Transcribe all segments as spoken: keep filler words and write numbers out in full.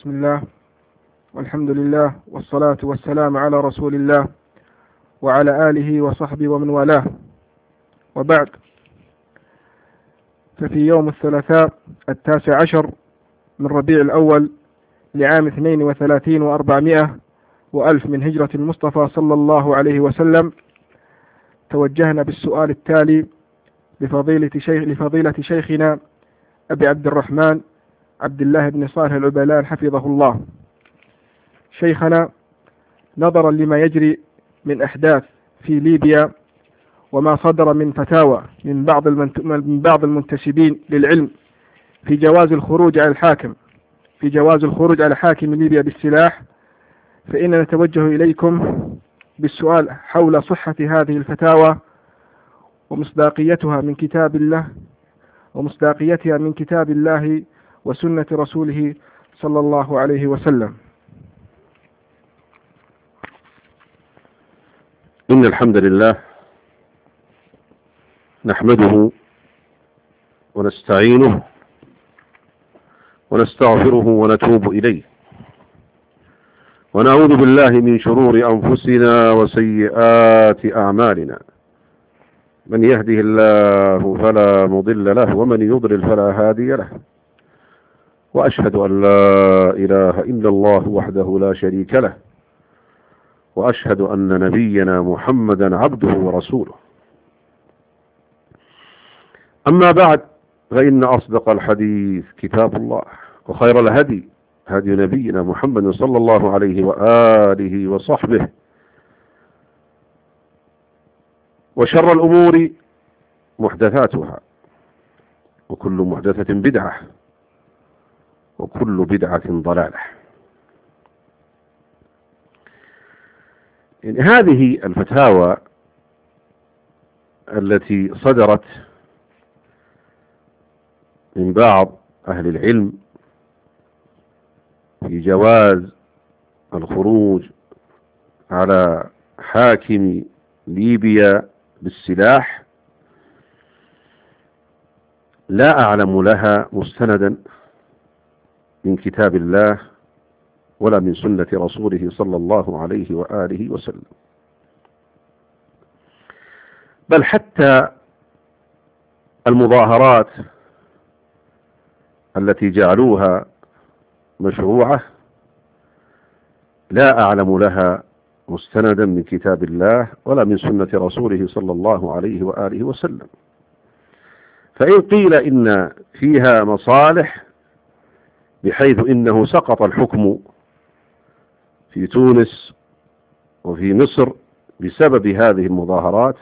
بسم الله والحمد لله والصلاة والسلام على رسول الله وعلى آله وصحبه ومن والاه، وبعد. ففي يوم الثلاثاء التاسع عشر من ربيع الأول لعام اثنين وثلاثين وأربعمائة وألف من هجرة المصطفى صلى الله عليه وسلم توجهنا بالسؤال التالي لفضيلة, شيخ لفضيلة شيخنا أبي عبد الرحمن عبد الله بن صالح العبيلان حفظه الله. شيخنا، نظرا لما يجري من أحداث في ليبيا وما صدر من فتاوى من بعض من بعض المنتسبين للعلم في جواز الخروج على الحاكم في جواز الخروج على حاكم ليبيا بالسلاح، فإننا نتوجه إليكم بالسؤال حول صحة هذه الفتاوى ومصداقيتها من كتاب الله ومصداقيتها من كتاب الله وسنة رسوله صلى الله عليه وسلم. إن الحمد لله نحمده ونستعينه ونستغفره ونتوب إليه، ونعوذ بالله من شرور أنفسنا وسيئات أعمالنا. من يهده الله فلا مضل له، ومن يضلل فلا هادي له، وأشهد أن لا إله إلا الله وحده لا شريك له، وأشهد أن نبينا محمدا عبده ورسوله. أما بعد، فإن أصدق الحديث كتاب الله، وخير الهدي هدي نبينا محمد صلى الله عليه وآله وصحبه، وشر الأمور محدثاتها، وكل محدثة بدعة، وكل بدعة ضلالة. يعني هذه الفتاوى التي صدرت من بعض أهل العلم في جواز الخروج على حاكم ليبيا بالسلاح، لا أعلم لها مستندا من كتاب الله ولا من سنة رسوله صلى الله عليه وآله وسلم، بل حتى المظاهرات التي جعلوها مشروعة لا أعلم لها مستندا من كتاب الله ولا من سنة رسوله صلى الله عليه وآله وسلم. فإن قيل إن فيها مصالح بحيث إنه سقط الحكم في تونس وفي مصر بسبب هذه المظاهرات،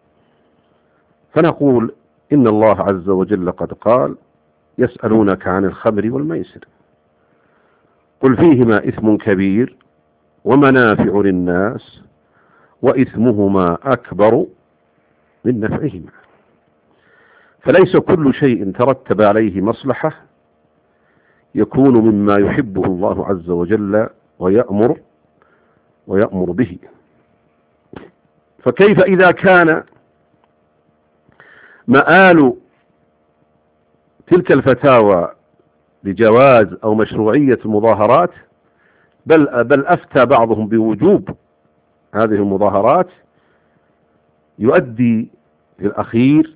فنقول إن الله عز وجل قد قال: يسألونك عن الخمر والميسر قل فيهما إثم كبير ومنافع للناس وإثمهما أكبر من نفعهما. فليس كل شيء ترتب عليه مصلحة يكون مما يحبه الله عز وجل ويأمر ويأمر به. فكيف إذا كان مآل تلك الفتاوى بجواز أو مشروعية المظاهرات، بل, بل أفتى بعضهم بوجوب هذه المظاهرات، يؤدي في الأخير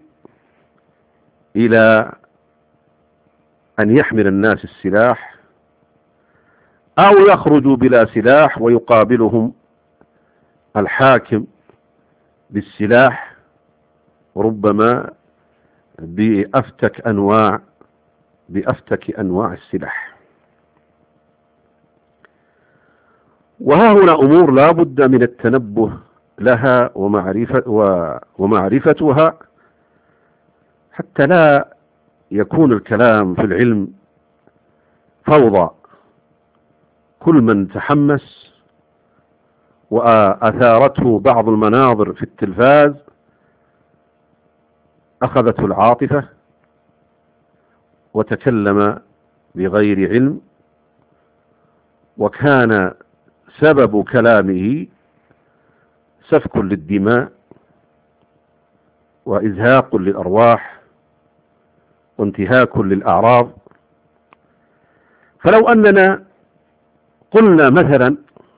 إلى أن يحمل الناس السلاح أو يخرجوا بلا سلاح ويقابلهم الحاكم بالسلاح، وربما بأفتك أنواع بأفتك أنواع السلاح. وها هنا أمور لا بد من التنبه لها ومعرفة ومعرفتها، حتى لا يكون الكلام في العلم فوضى. كل من تحمس وأثارته بعض المناظر في التلفاز أخذته العاطفة وتكلم بغير علم، وكان سبب كلامه سفك للدماء وإزهاق للأرواح وانتهاك للأعراض. فلو أننا قلنا مثلا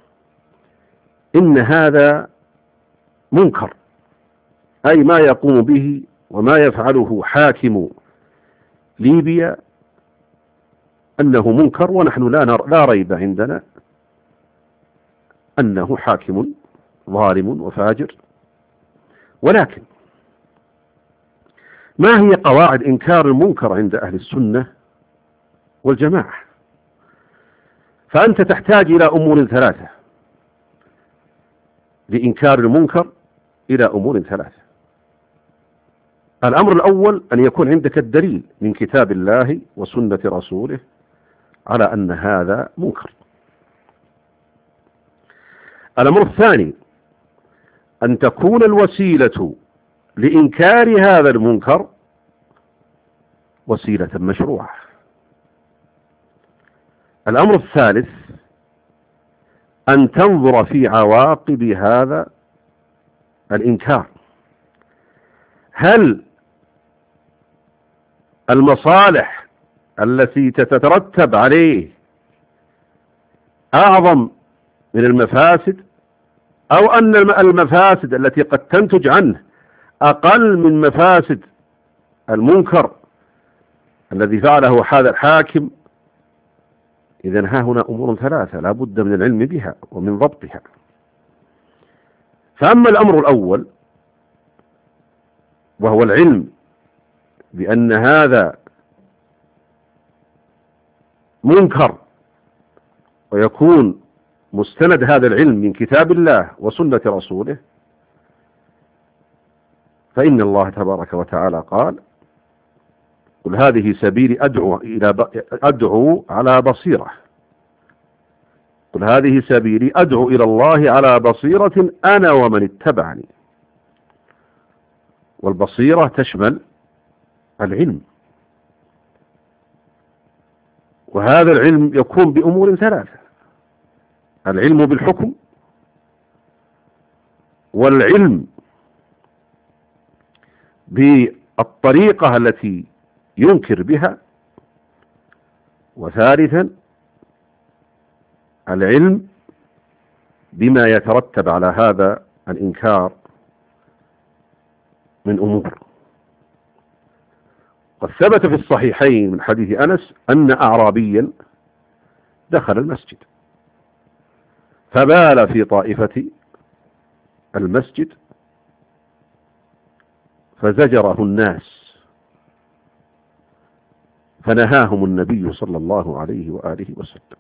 إن هذا منكر، أي ما يقوم به وما يفعله حاكم ليبيا أنه منكر، ونحن لا, نر... لا ريب عندنا أنه حاكم ظالم وفاجر. ولكن ما هي قواعد إنكار المنكر عند أهل السنة والجماعة؟ فأنت تحتاج إلى أمور ثلاثة لإنكار المنكر، إلى أمور ثلاثة. الأمر الأول أن يكون عندك الدليل من كتاب الله وسنة رسوله على أن هذا منكر. الأمر الثاني أن تكون الوسيلة لإنكار هذا المنكر وسيلة مشروعة. الأمر الثالث أن تنظر في عواقب هذا الإنكار، هل المصالح التي تترتب عليه أعظم من المفاسد، أو أن المفاسد التي قد تنتج عنه أقل من مفاسد المنكر الذي فعله هذا الحاكم. إذن ها هنا أمور ثلاثة لا بد من العلم بها ومن ضبطها. فأما الأمر الأول وهو العلم بأن هذا منكر، ويكون مستند هذا العلم من كتاب الله وسنة رسوله، فإن الله تبارك وتعالى قال: قل هذه سبيلي أدعو, إلى ب... أدعو على بصيرة قل هذه سبيلي أدعو إلى الله على بصيرة أنا ومن اتبعني. والبصيرة تشمل العلم، وهذا العلم يكون بأمور ثلاثة: العلم بالحكم، والعلم بالطريقة التي ينكر بها، وثالثا العلم بما يترتب على هذا الإنكار من أمور. قد ثبت في الصحيحين من حديث أنس أن أعرابيا دخل المسجد فبال في طائفة المسجد فزجره الناس، فنهاهم النبي صلى الله عليه وآله وسلم.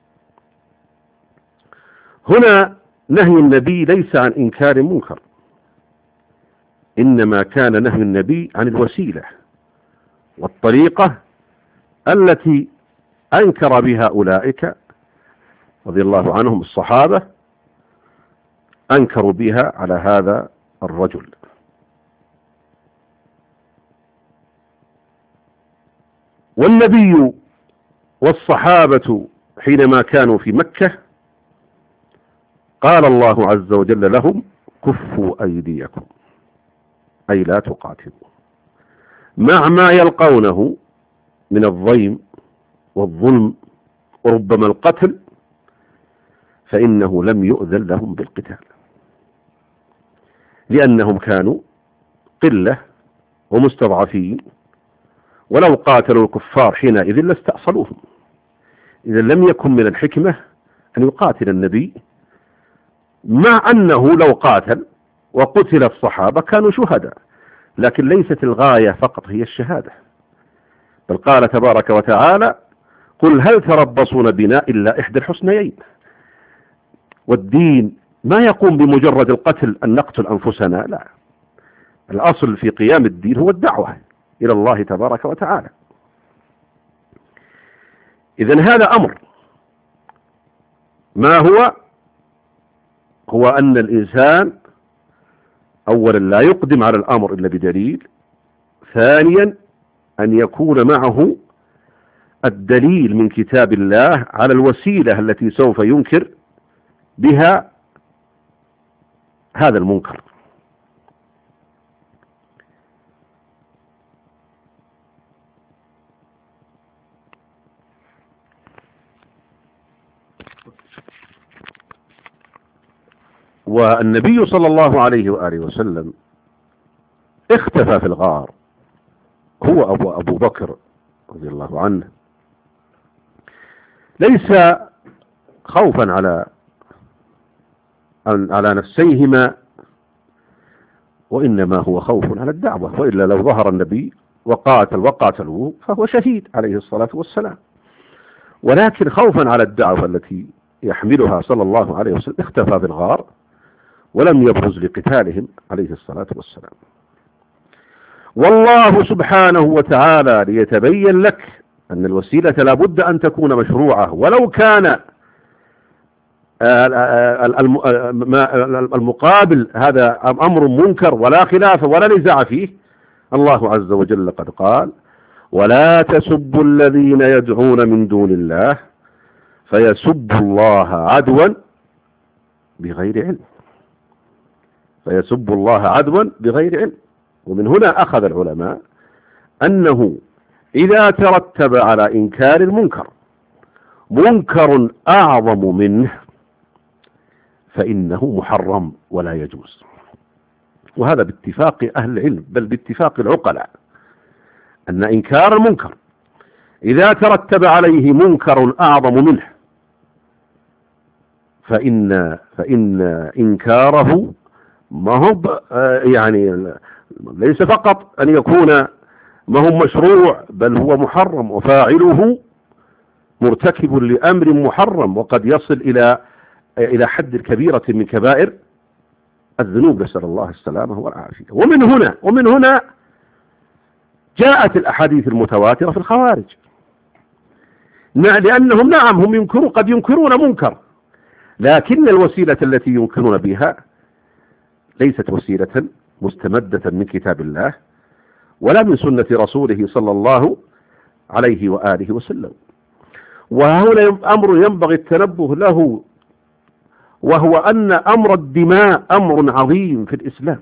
هنا نهي النبي ليس عن إنكار منكر، إنما كان نهي النبي عن الوسيلة والطريقة التي أنكر بها أولئك رضي الله عنهم الصحابة، أنكروا بها على هذا الرجل. والنبي والصحابة حينما كانوا في مكة قال الله عز وجل لهم: كفوا أيديكم، أي لا تقاتلوا، مع ما يلقونه من الضيم والظلم وربما القتل، فإنه لم يؤذن لهم بالقتال، لأنهم كانوا قلة ومستضعفين، ولو قاتلوا الكفار حينئذ لاستأصلوهم. إذا لم يكن من الحكمة أن يقاتل النبي، مع أنه لو قاتل وقتل الصحابة كانوا شهداء، لكن ليست الغاية فقط هي الشهادة، بل قال تبارك وتعالى: قل هل تربصون بنا إلا إحدى الحسنيين. والدين ما يقوم بمجرد القتل، أن نقتل أنفسنا، لا، الأصل في قيام الدين هو الدعوة إلى الله تبارك وتعالى. إذن هذا أمر. ما هو؟ هو أن الإنسان أولا لا يقدم على الأمر إلا بدليل، ثانيا أن يكون معه الدليل من كتاب الله على الوسيلة التي سوف ينكر بها هذا المنكر. والنبي صلى الله عليه وآله وسلم اختفى في الغار هو أبو, أبو بكر رضي الله عنه، ليس خوفا على على نفسيهما، وإنما هو خوف على الدعوة، وإلا لو ظهر النبي وقاتل وقاتلوه فهو شهيد عليه الصلاة والسلام، ولكن خوفا على الدعوة التي يحملها صلى الله عليه وسلم اختفى في الغار ولم يبرز لقتالهم عليه الصلاة والسلام. والله سبحانه وتعالى ليتبين لك أن الوسيلة لابد أن تكون مشروعة، ولو كان المقابل هذا أمر منكر ولا خلاف ولا نزاع فيه. الله عز وجل قد قال: ولا تسبوا الذين يدعون من دون الله فيسبوا الله عدوا بغير علم فيسبوا الله عدوا بغير علم. ومن هنا أخذ العلماء أنه إذا ترتب على إنكار المنكر منكر أعظم منه فإنه محرم ولا يجوز، وهذا باتفاق أهل العلم بل باتفاق العقلاء، أن إنكار المنكر إذا ترتب عليه منكر أعظم منه فإن فإن إنكاره ما هو يعني ليس فقط أن يكون ما هو مشروع، بل هو محرم، وفاعله مرتكب لأمر محرم، وقد يصل إلى إلى حد الكبيرة من كبائر الذنوب، نسأل الله السلامة والعافية. ومن هنا ومن هنا جاءت الأحاديث المتواترة في الخوارج، لأنهم نعم هم ينكرون قد ينكرون منكر، لكن الوسيلة التي ينكرون بها ليست وسيلة مستمدة من كتاب الله ولا من سنة رسوله صلى الله عليه وآله وسلم. وهنا أمر ينبغي التنبه له، وهو أن أمر الدماء أمر عظيم في الإسلام.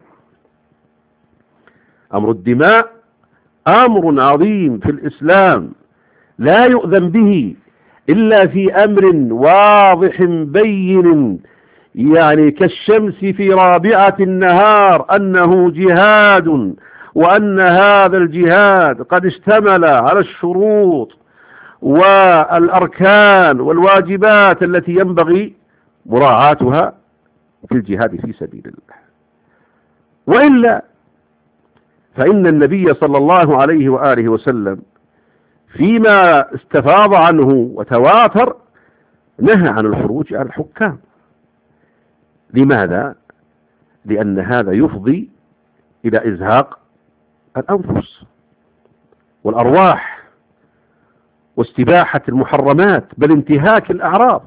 أمر الدماء أمر عظيم في الإسلام لا يؤذن به إلا في أمر واضح بين، يعني كالشمس في رابعة النهار، أنه جهاد، وأن هذا الجهاد قد اشتمل على الشروط والأركان والواجبات التي ينبغي مراعاتها في الجهاد في سبيل الله. وإلا فإن النبي صلى الله عليه وآله وسلم فيما استفاض عنه وتواتر نهى عن الخروج على الحكام. لماذا؟ لأن هذا يفضي إلى إزهاق الأنفس والأرواح واستباحة المحرمات بل انتهاك الأعراض.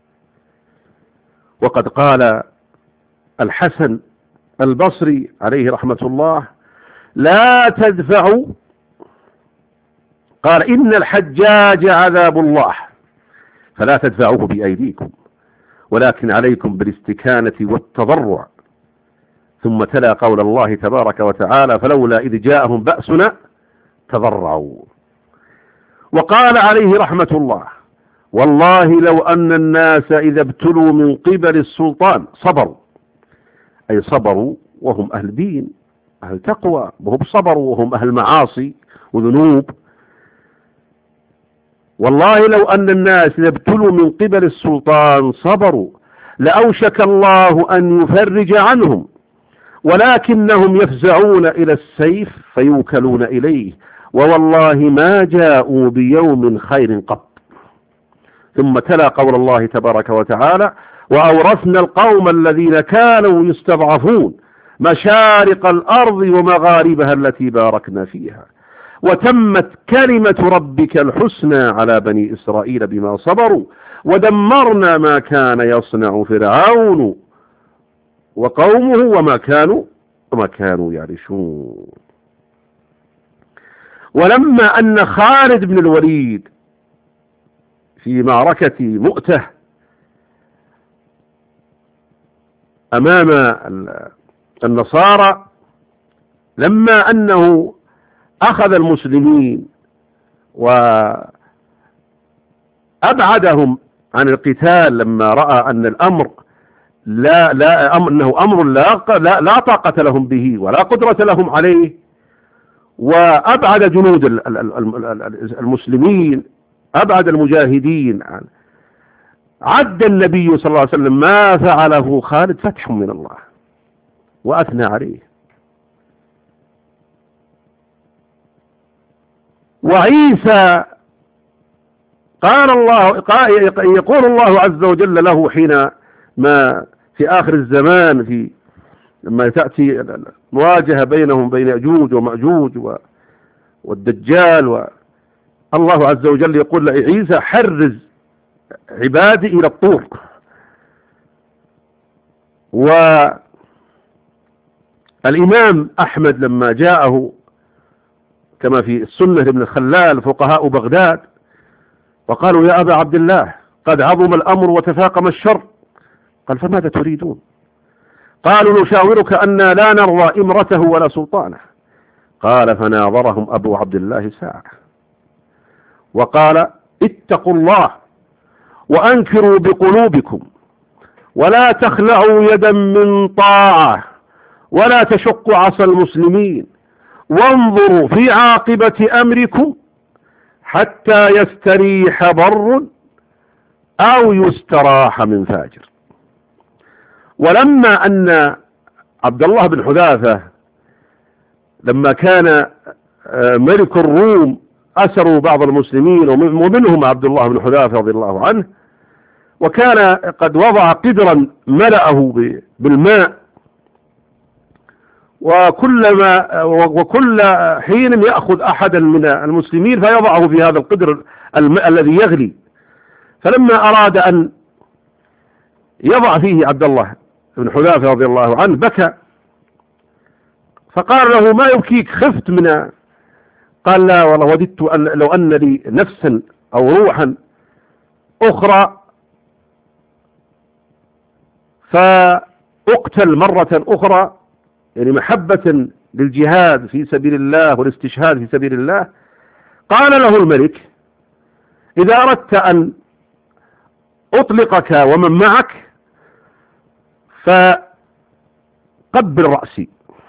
وقد قال الحسن البصري عليه رحمة الله: لا تدفعوا، قال: إن الحجاج عذاب الله فلا تدفعوه بأيديكم ولكن عليكم بالاستكانة والتضرع. ثم تلا قول الله تبارك وتعالى: فلولا إذ جاءهم بأسنا تضرعوا. وقال عليه رحمة الله: والله لو أن الناس إذا ابتلوا من قبل السلطان صبروا، أي صبروا وهم أهل دين أهل تقوى، وهم صبروا وهم أهل معاصي وذنوب. والله لو أن الناس إذا ابتلوا من قبل السلطان صبروا لأوشك الله أن يفرج عنهم، ولكنهم يفزعون إلى السيف فيوكلون إليه، ووالله ما جاءوا بيوم خير قط. ثم تلا قول الله تبارك وتعالى: وأورثنا القوم الذين كانوا يستضعفون مشارق الأرض ومغاربها التي باركنا فيها وتمت كلمة ربك الحسنى على بني إسرائيل بما صبروا ودمرنا ما كان يصنع فرعون وقومه وما كانوا وما كانوا يعرشون. ولما أن خالد بن الوليد في معركة مؤتة أمام النصارى، لما أنه أخذ المسلمين وأبعدهم عن القتال لما رأى أن الأمر لا لا أمر أنه أمر لا لا, لا طاقة لهم به ولا قدرة لهم عليه، وأبعد جنود المسلمين، أبعد المجاهدين عن عد النبي صلى الله عليه وسلم ما فعله خالد فتح من الله وأثنى عليه. وعيسى قال الله يقول الله عز وجل له حين ما في آخر الزمان في لما تأتي المواجهة بينهم بين يأجوج ومأجوج والدجال، والله عز وجل يقول لعيسى حرز عبادي إلى الطور. والإمام أحمد لما جاءه كما في السنة لابن الخلال فقهاء بغداد وقالوا يا أبا عبد الله قد عظم الأمر وتفاقم الشر، قال فماذا تريدون؟ قالوا نشاورك أن لا نرضى إمرته ولا سلطانه. قال فناظرهم أبو عبد الله ساعة وقال اتقوا الله وأنكروا بقلوبكم ولا تخلعوا يدا من طاعة ولا تشقوا عصا المسلمين وانظروا في عاقبة أمركم حتى يستريح بر أو يستراح من فاجر. ولما أن عبد الله بن حذافة لما كان ملك الروم أسروا بعض المسلمين ومنهم عبد الله بن حذافة رضي الله عنه، وكان قد وضع قدرا ملأه بالماء، وكلما وكل حين يأخذ أحدا من المسلمين فيضعه في هذا القدر الماء الذي يغلي. فلما أراد أن يضع فيه عبد الله بن حذافة رضي الله عنه بكى، فقال له ما يبكيك؟ خفت من؟ قال لا والله وددت أن لو أن لي نفسا أو روحا أخرى فأقتل مرة أخرى، يعني محبة للجهاد في سبيل الله والاستشهاد في سبيل الله. قال له الملك إذا أردت أن أطلقك ومن معك فقبل رأسي.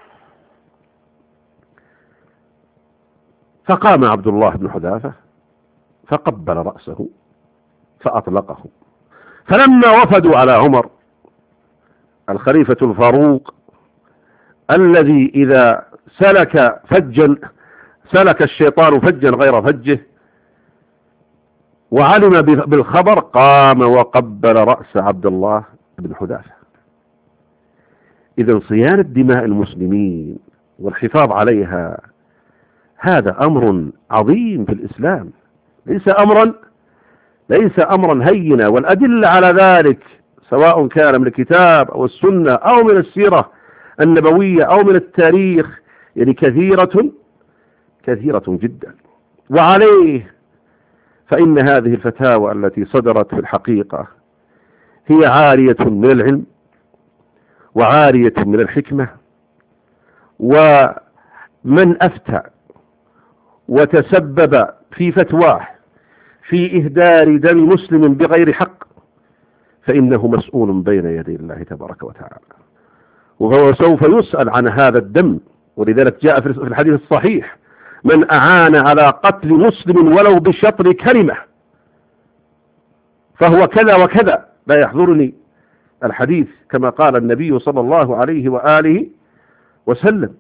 فقام عبد الله بن حذافة فقبل رأسه فأطلقه. فلما وفدوا على عمر الخليفة الفاروق الذي إذا سلك فجا سلك الشيطان فجا غير فجه وعلم بالخبر قام وقبل رأس عبد الله بن حذافة. إذن صيانة دماء المسلمين والحفاظ عليها هذا أمر عظيم في الإسلام، ليس أمرا ليس أمرا هينا، والأدلة على ذلك سواء كان من الكتاب أو السنة أو من السيرة النبوية أو من التاريخ يعني كثيرة كثيرة جدا. وعليه فإن هذه الفتاوى التي صدرت في الحقيقة هي عارية من العلم وعارية من الحكمة، ومن أفتى وتسبب في فتواه في إهدار دم مسلم بغير حق فإنه مسؤول بين يدي الله تبارك وتعالى، وهو سوف يسأل عن هذا الدم. ولذلك جاء في الحديث الصحيح من أعان على قتل مسلم ولو بشطر كلمة فهو كذا وكذا، لا يحضرني الحديث كما قال النبي صلى الله عليه وآله وسلم.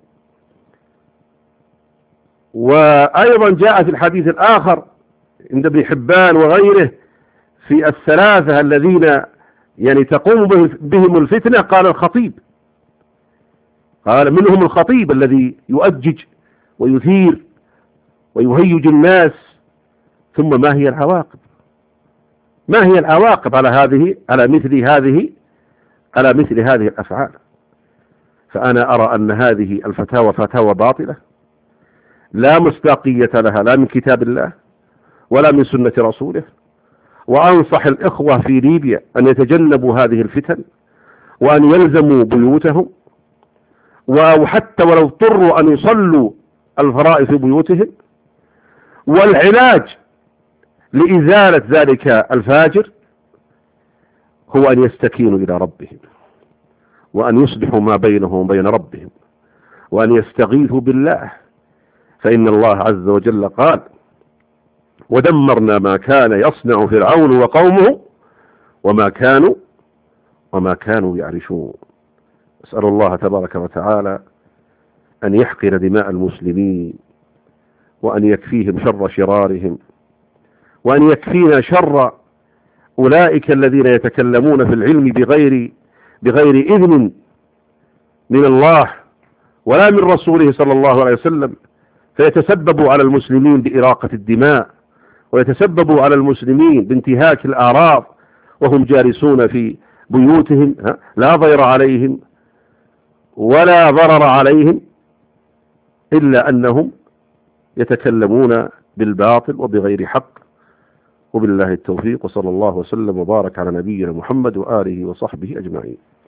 وأيضا جاء في الحديث الآخر عند ابن حبان وغيره في الثلاثة الذين يعني تقوم بهم الفتنة، قال الخطيب، قال منهم الخطيب الذي يؤجج ويثير ويهيج الناس. ثم ما هي العواقب؟ ما هي العواقب على هذه على مثل هذه على مثل هذه الأفعال؟ فأنا أرى أن هذه الفتاوى فتاوى باطلة لا مصداقية لها لا من كتاب الله ولا من سنة رسوله. وأنصح الإخوة في ليبيا أن يتجنبوا هذه الفتن وأن يلزموا بيوتهم، وحتى ولو اضطروا أن يصلوا الفرائض في بيوتهم. والعلاج لإزالة ذلك الفاجر هو أن يستكينوا إلى ربهم، وأن يصلحوا ما بينهم وبين ربهم، وأن يستغيثوا بالله، فإن الله عز وجل قال: ودمرنا ما كان يصنع فرعون وقومه وما كانوا وما كانوا يعرشون. أسأل الله تبارك وتعالى أن يحقن دماء المسلمين، وأن يكفيهم شر شرارهم، وأن يكفينا شر أولئك الذين يتكلمون في العلم بغير بغير إذن من الله ولا من رسوله صلى الله عليه وسلم، فيتسببوا على المسلمين بإراقة الدماء، ويتسببوا على المسلمين بانتهاك الأعراض وهم جالسون في بيوتهم لا ضير عليهم ولا ضرر عليهم، إلا أنهم يتكلمون بالباطل وبغير حق. وبالله التوفيق، وصلى الله وسلم وبارك على نبينا محمد وآله وصحبه أجمعين.